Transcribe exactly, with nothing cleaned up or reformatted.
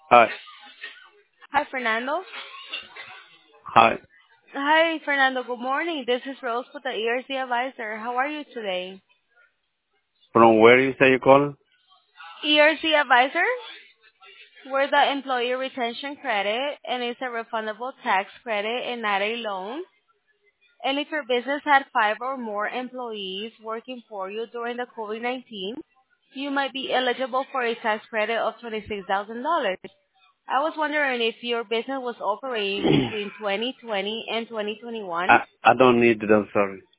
Hi. Hi, Fernando. Hi. Hi, Fernando. Good morning. This is Rose with the E R C Advisor. How are you today? From where you say you call? E R C Advisor, we're the Employee Retention Credit, and it's a refundable tax credit and not a loan. And if your business had five or more employees working for you during the COVID nineteen, you might be eligible for a tax credit of twenty-six thousand dollars. I was wondering if your business was operating between twenty twenty and twenty twenty-one. I I don't need it. I'm sorry.